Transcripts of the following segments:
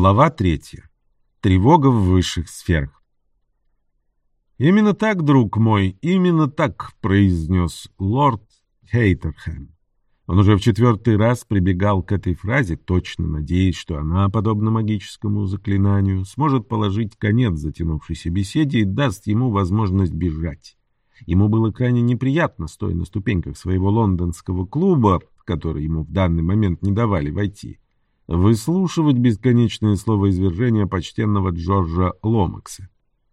Глава 3. Тревога в высших сферах. «Именно так, друг мой, именно так», — произнес лорд Хейтерхэм. Он уже в 4-й раз прибегал к этой фразе, точно надеясь, что она, подобно магическому заклинанию, сможет положить конец затянувшейся беседе и даст ему возможность бежать. Ему было крайне неприятно, стоя на ступеньках своего лондонского клуба, в который ему в данный момент не давали войти, выслушивать бесконечное словоизвержение почтенного Джорджа Ломакса.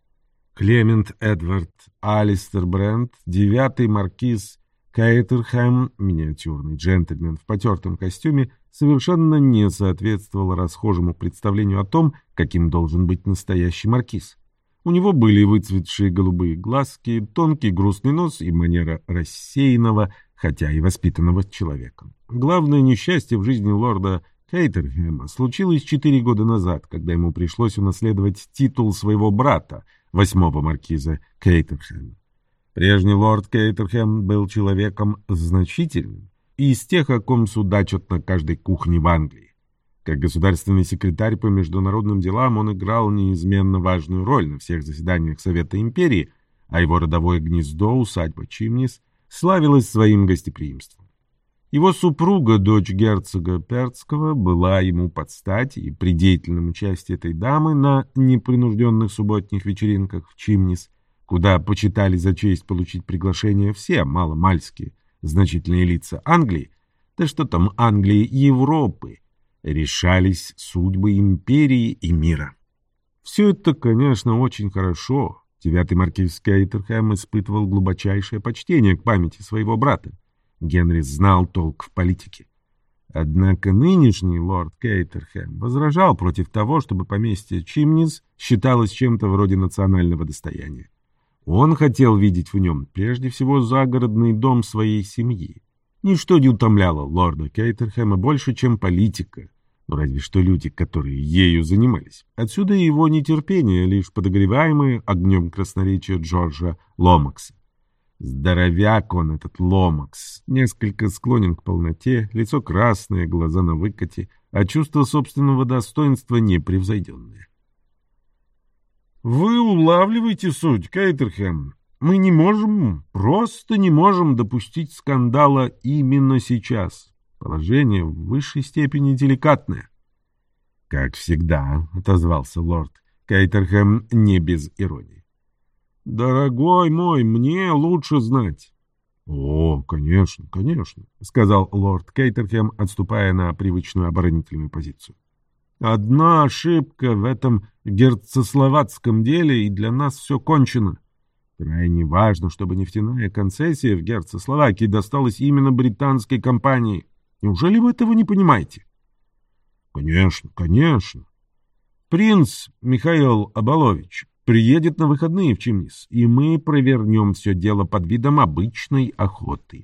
Клемент Эдвард Алистер Брент, 9-й маркиз Кейтерхэм, миниатюрный джентльмен в потертом костюме, совершенно не соответствовал расхожему представлению о том, каким должен быть настоящий маркиз. У него были выцветшие голубые глазки, тонкий грустный нос и манера рассеянного, хотя и воспитанного человека. Главное несчастье в жизни лорда Кейтерхэма случилось 4 года назад, когда ему пришлось унаследовать титул своего брата, 8-го маркиза Кейтерхэма. Прежний лорд Кейтерхэм был человеком значительным и из тех, о ком судачат на каждой кухне в Англии. Как государственный секретарь по международным делам он играл неизменно важную роль на всех заседаниях Совета Империи, а его родовое гнездо, усадьба Чимнис, славилось своим гостеприимством. Его супруга, дочь герцога Перцкого, была ему под стать, и при деятельном участии этой дамы на непринужденных субботних вечеринках в Чимнис, куда почитали за честь получить приглашение все маломальские значительные лица Англии, да что там Англии, Европы, решались судьбы империи и мира. Все это, конечно, очень хорошо. 9-й маркиз Кейтерхэм испытывал глубочайшее почтение к памяти своего брата. Генри знал толк в политике. Однако нынешний лорд Кейтерхэм возражал против того, чтобы поместье Чимнис считалось чем-то вроде национального достояния. Он хотел видеть в нем прежде всего загородный дом своей семьи. Ничто не утомляло лорда Кейтерхэма больше, чем политика, но разве что люди, которые ею занимались. Отсюда и его нетерпение, лишь подогреваемое огнем красноречия Джорджа Ломакса. Здоровяк он, этот Ломакс, несколько склонен к полноте, лицо красное, глаза на выкате, а чувство собственного достоинства непревзойденное. «Вы улавливаете суть, Кейтерхэм. Мы не можем, просто не можем допустить скандала именно сейчас. Положение в высшей степени деликатное». «Как всегда», — отозвался лорд Кейтерхэм не без иронии. «Дорогой мой, мне лучше знать». «О, конечно, конечно», — сказал лорд Кейтерхэм, отступая на привычную оборонительную позицию. «Одна ошибка в этом герцеславатском деле, и для нас все кончено. Крайне важно, чтобы нефтяная концессия в Герцесловакии досталась именно британской компании. Неужели вы этого не понимаете?» «Конечно, конечно. Принц Михаил Абалович приедет на выходные в Чимнис, и мы провернем все дело под видом обычной охоты».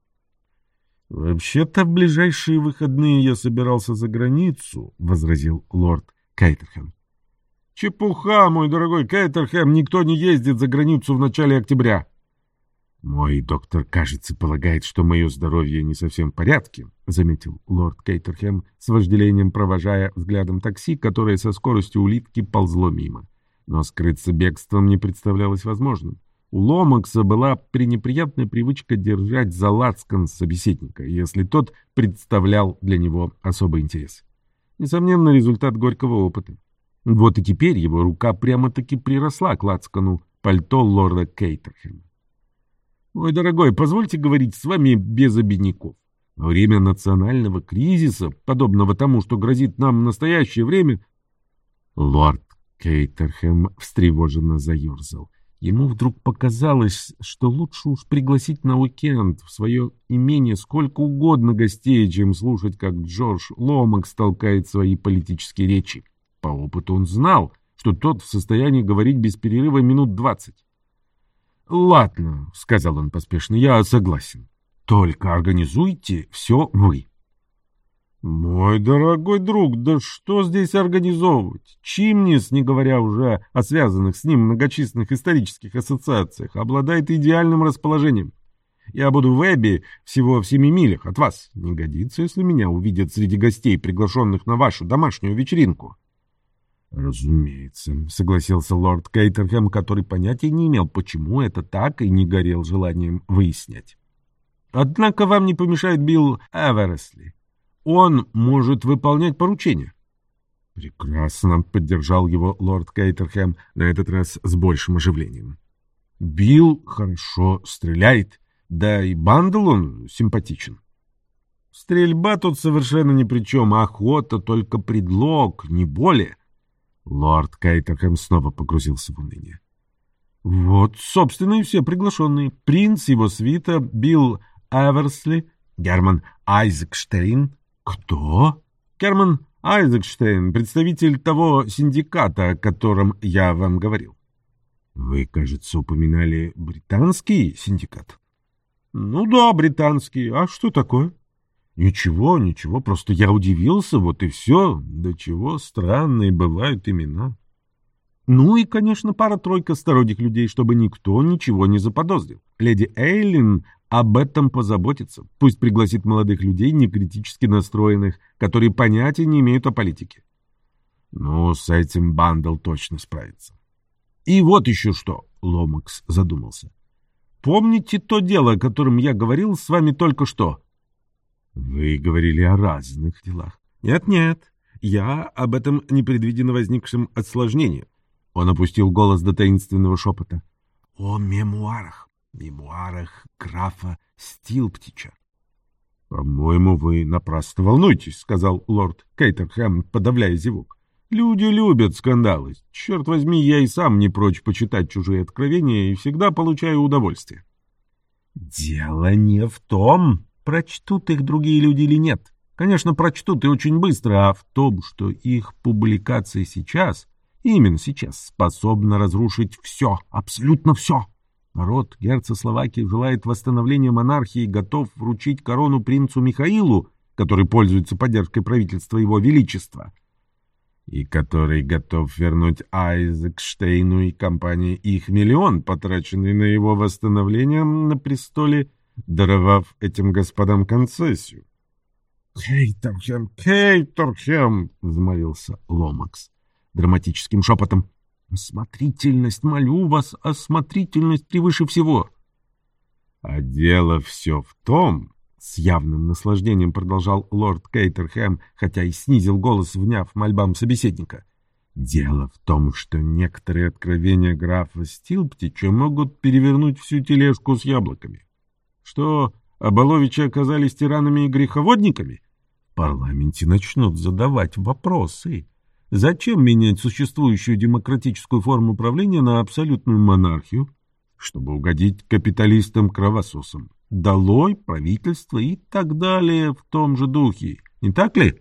«Вообще-то в ближайшие выходные я собирался за границу», — возразил лорд Кейтерхэм. «Чепуха, мой дорогой Кейтерхэм, никто не ездит за границу в начале октября». «Мой доктор, кажется, полагает, что мое здоровье не совсем в порядке», — заметил лорд Кейтерхэм, с вожделением провожая взглядом такси, которое со скоростью улитки ползло мимо. Но скрыться бегством не представлялось возможным. У Ломакса была пренеприятная привычка держать за лацкан собеседника, если тот представлял для него особый интерес. Несомненно, результат горького опыта. Вот и теперь его рука прямо-таки приросла к лацкану пальто лорда Кейтерхэма. «Мой дорогой, позвольте говорить с вами без обиняков. Во время национального кризиса, подобного тому, что грозит нам в настоящее время...» Лорд Кейтерхэм встревоженно заерзал. Ему вдруг показалось, что лучше уж пригласить на уикенд в свое имение сколько угодно гостей, чем слушать, как Джордж Ломакс толкает свои политические речи. По опыту он знал, что тот в состоянии говорить без перерыва минут 20. «Ладно», — сказал он поспешно, — «я согласен. Только организуйте все вы». «Мой дорогой друг, да что здесь организовывать? Чимнис, не говоря уже о связанных с ним многочисленных исторических ассоциациях, обладает идеальным расположением. Я буду в Эбби всего в 7 милях от вас. Не годится, если меня увидят среди гостей, приглашенных на вашу домашнюю вечеринку». «Разумеется», — согласился лорд Кейтерхэм, который понятия не имел, почему это так, и не горел желанием выяснять. «Однако вам не помешает Билл Эверсли. Он может выполнять поручения». «Прекрасно», — поддержал его лорд Кейтерхэм, на этот раз с большим оживлением. «Билл хорошо стреляет, да и Бандл он симпатичен». «Стрельба тут совершенно ни при чем, охота только предлог, не более». Лорд Кейтерхэм снова погрузился в уныние. «Вот, собственно, и все приглашенные. Принц, его свита, Билл Эверсли, Герман Айзекштейн». «Кто?» «Герман Айзекштейн, представитель того синдиката, о котором я вам говорил». «Вы, кажется, упоминали британский синдикат?» «Ну да, британский. А что такое?» «Ничего, ничего, просто я удивился, вот и все. До чего странные бывают имена». «Ну и, конечно, пара-тройка сторонних людей, чтобы никто ничего не заподозрил. Леди Эйлин об этом позаботится. Пусть пригласит молодых людей, некритически настроенных, которые понятия не имеют о политике». «Ну, с этим Бандл точно справится». «И вот еще что», — Ломакс задумался. «Помните то дело, о котором я говорил с вами только что?» «Вы говорили о разных делах». «Нет-нет, я об этом непредвиденно возникшем осложнении». Он опустил голос до таинственного шепота. «О мемуарах, мемуарах графа Стилптича». «По-моему, вы напрасно волнуетесь», — сказал лорд Кейтерхэм, подавляя зевок. «Люди любят скандалы. Черт возьми, я и сам не прочь почитать чужие откровения и всегда получаю удовольствие». «Дело не в том, прочтут их другие люди или нет. Конечно, прочтут и очень быстро, а в том, что их публикация сейчас, именно сейчас, способна разрушить все, абсолютно все. Народ Герцословакии желает восстановления монархии и готов вручить корону принцу Михаилу, который пользуется поддержкой правительства его величества, и который готов вернуть Айзекштейну и компании их миллион, потраченный на его восстановление на престоле, даровав этим господам концессию. «Кейтерхэм, Кейтерхэм!» — взмолился Ломакс драматическим шепотом. «Осмотрительность, молю вас, осмотрительность превыше всего!» «А дело все в том, — с явным наслаждением продолжал лорд Кейтерхэм, хотя и снизил голос, вняв мольбам собеседника, — дело в том, что некоторые откровения графа Стилптича могут перевернуть всю тележку с яблоками. Что, Оболовичи оказались тиранами и греховодниками? В парламенте начнут задавать вопросы. Зачем менять существующую демократическую форму правления на абсолютную монархию? Чтобы угодить капиталистам-кровососам. Долой правительство и так далее в том же духе. Не так ли?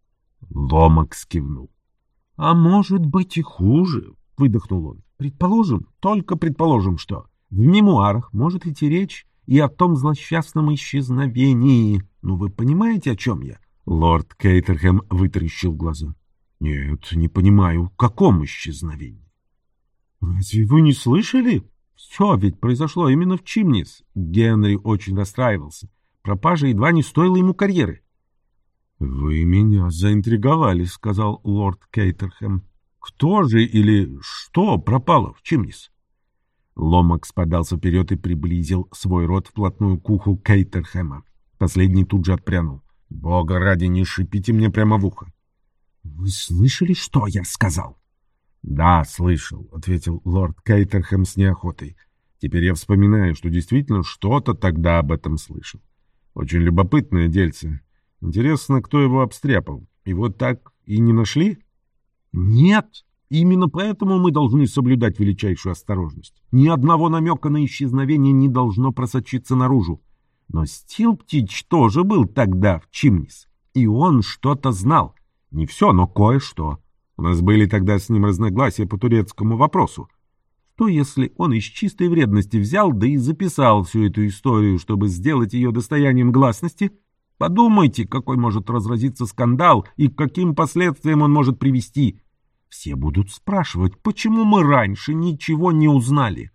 Ломакс кивнул. — А может быть и хуже, — выдохнул он. — Предположим, только предположим, что в мемуарах может идти речь и о том злосчастном исчезновении. Ну, вы понимаете, о чем я? Лорд Кейтерхэм вытаращил глаза. — Нет, не понимаю, в каком исчезновении? — Разве вы не слышали? Все ведь произошло именно в Чимнис. Генри очень расстраивался. Пропажа едва не стоила ему карьеры. — Вы меня заинтриговали, — сказал лорд Кейтерхэм. — Кто же или что пропало в Чимнис? Ломакс подался вперед и приблизил свой рот вплотную к уху Кейтерхэма. Последний тут же отпрянул. — Бога ради, не шипите мне прямо в ухо. — Вы слышали, что я сказал? — Да, слышал, — ответил лорд Кейтерхэм с неохотой. — Теперь я вспоминаю, что действительно что-то тогда об этом слышал. Очень любопытное дельце. Интересно, кто его обстряпал. Его так и не нашли? — Нет. Именно поэтому мы должны соблюдать величайшую осторожность. Ни одного намека на исчезновение не должно просочиться наружу. Но Стилптич тоже был тогда в Чимнис, и он что-то знал. Не все, но кое-что. У нас были тогда с ним разногласия по турецкому вопросу. Что, если он из чистой вредности взял, да и записал всю эту историю, чтобы сделать ее достоянием гласности? Подумайте, какой может разразиться скандал и к каким последствиям он может привести. Все будут спрашивать, почему мы раньше ничего не узнали.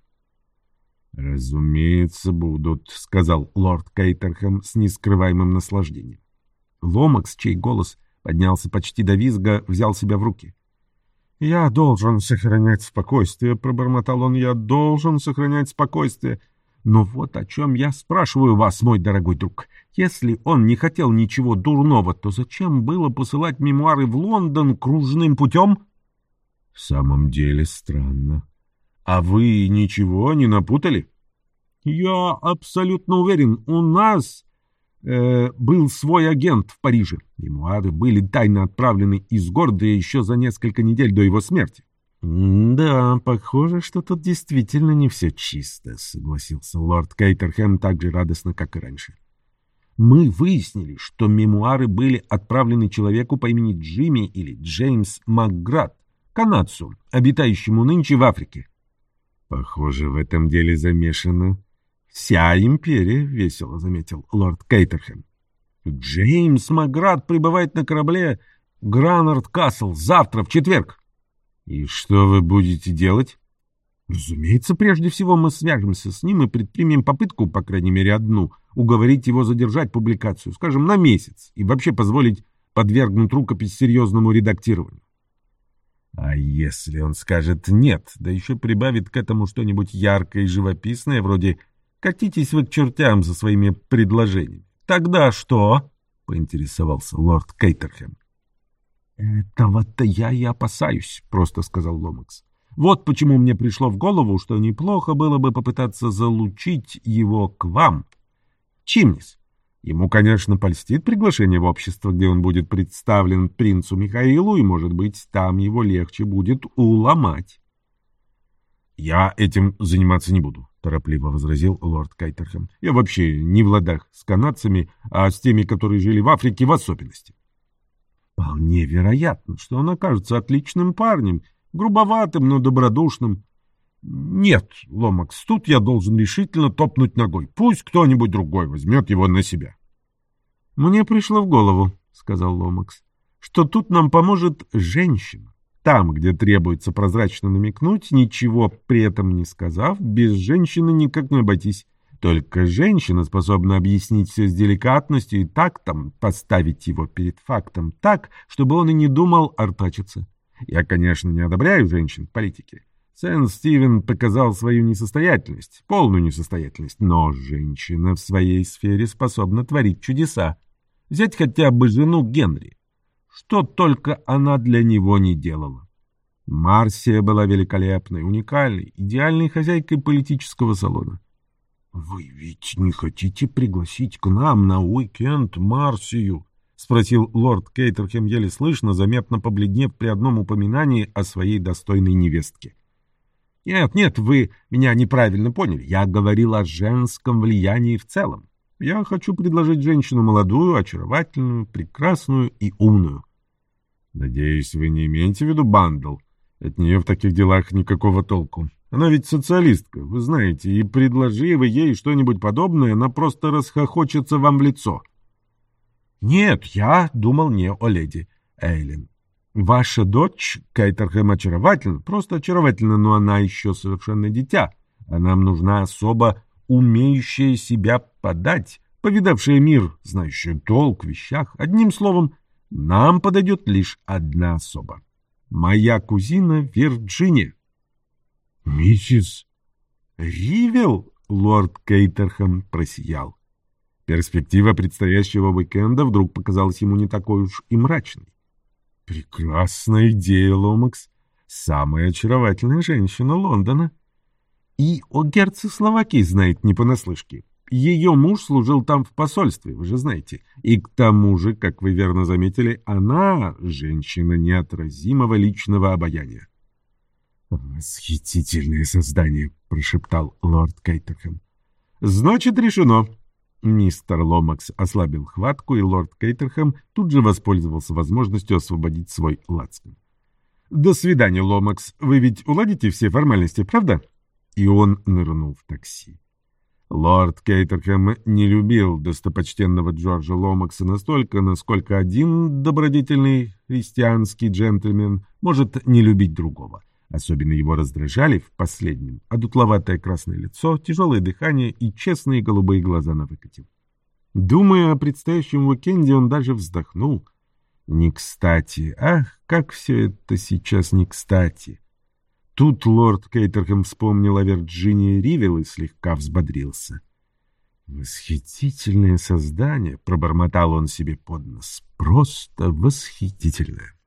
— Разумеется, будут, — сказал лорд Кейтерхэм с нескрываемым наслаждением. Ломакс, чей голос поднялся почти до визга, взял себя в руки. «Я должен сохранять спокойствие», — пробормотал он, — «я должен сохранять спокойствие. Но вот о чем я спрашиваю вас, мой дорогой друг. Если он не хотел ничего дурного, то зачем было посылать мемуары в Лондон кружным путем?» «В самом деле странно. А вы ничего не напутали?» «Я абсолютно уверен, у нас был свой агент в Париже. Мемуары были тайно отправлены из города еще за несколько недель до его смерти». «Да, похоже, что тут действительно не все чисто», — согласился лорд Кейтерхэм так же радостно, как и раньше. «Мы выяснили, что мемуары были отправлены человеку по имени Джимми или Джеймс Макград, канадцу, обитающему нынче в Африке». «Похоже, в этом деле замешана вся империя», — весело заметил лорд Кейтерхэм. «Джеймс Макград прибывает на корабле Гранард Касл завтра, в четверг». «И что вы будете делать?» «Разумеется, прежде всего мы свяжемся с ним и предпримем попытку, по крайней мере одну, уговорить его задержать публикацию, скажем, на месяц, и вообще позволить подвергнуть рукопись серьезному редактированию». «А если он скажет «нет», да еще прибавит к этому что-нибудь яркое и живописное, вроде «катитесь вы к чертям со своими предложениями», тогда что?» — поинтересовался лорд Кейтерхэм. «Этого-то я и опасаюсь», — просто сказал Ломакс. «Вот почему мне пришло в голову, что неплохо было бы попытаться залучить его к вам. Чимнис. Ему, конечно, польстит приглашение в общество, где он будет представлен принцу Михаилу, и, может быть, там его легче будет уломать». «Я этим заниматься не буду», — торопливо возразил лорд Кейтерхэм. «Я вообще не в ладах с канадцами, а с теми, которые жили в Африке в особенности». «Вполне вероятно, что он окажется отличным парнем, грубоватым, но добродушным. Нет, Ломакс, тут я должен решительно топнуть ногой. Пусть кто-нибудь другой возьмет его на себя». «Мне пришло в голову», — сказал Ломакс, — «что тут нам поможет женщина. Там, где требуется прозрачно намекнуть, ничего при этом не сказав, без женщины никак не обойтись. Только женщина способна объяснить все с деликатностью и тактом, поставить его перед фактом так, чтобы он и не думал артачиться. Я, конечно, не одобряю женщин в политике. Сент-Стивен показал свою несостоятельность, полную несостоятельность, но женщина в своей сфере способна творить чудеса. Взять хотя бы жену Генри. Что только она для него не делала. Марсия была великолепной, уникальной, идеальной хозяйкой политического салона. «Вы ведь не хотите пригласить к нам на уикенд Марсию?» — спросил лорд Кейтерхэм еле слышно, заметно побледнев при одном упоминании о своей достойной невестке. «Нет, вы меня неправильно поняли. Я говорил о женском влиянии в целом. Я хочу предложить женщину молодую, очаровательную, прекрасную и умную». «Надеюсь, вы не имеете в виду Бандл? От нее в таких делах никакого толку. Она ведь социалистка, вы знаете, и предложи вы ей что-нибудь подобное, она просто расхохочется вам в лицо». «Нет, я думал не о леди Эйлин. Ваша дочь, Кейтерхэм, очаровательна, просто очаровательна, но она еще совершенно дитя, а нам нужна особа, умеющая себя подать, повидавшая мир, знающая толк в вещах. Одним словом, нам подойдет лишь одна особа. Моя кузина Вирджиния». «Миссис Ривел?» — лорд Кейтерхэм просиял. Перспектива предстоящего уикенда вдруг показалась ему не такой уж и мрачной. «Прекрасная идея, Ломакс. Самая очаровательная женщина Лондона. И о герце Словакии знает не понаслышке. Ее муж служил там в посольстве, вы же знаете. И к тому же, как вы верно заметили, она женщина неотразимого личного обаяния». «Восхитительное создание», — прошептал лорд Кейтерхэм. «Значит, решено». Мистер Ломакс ослабил хватку, и лорд Кейтерхэм тут же воспользовался возможностью освободить свой лацкан. «До свидания, Ломакс. Вы ведь уладите все формальности, правда?» И он нырнул в такси. Лорд Кейтерхэм не любил достопочтенного Джорджа Ломакса настолько, насколько один добродетельный христианский джентльмен может не любить другого. Особенно его раздражали в последнем одутловатое красное лицо, тяжелое дыхание и честные голубые глаза на выкате. Думая о предстоящем уикенде, он даже вздохнул. Не кстати. Ах, как все это сейчас не кстати. Тут лорд Кейтерхэм вспомнил о Вирджинии Ривел и слегка взбодрился. «Восхитительное создание!» — пробормотал он себе под нос. «Просто восхитительное!»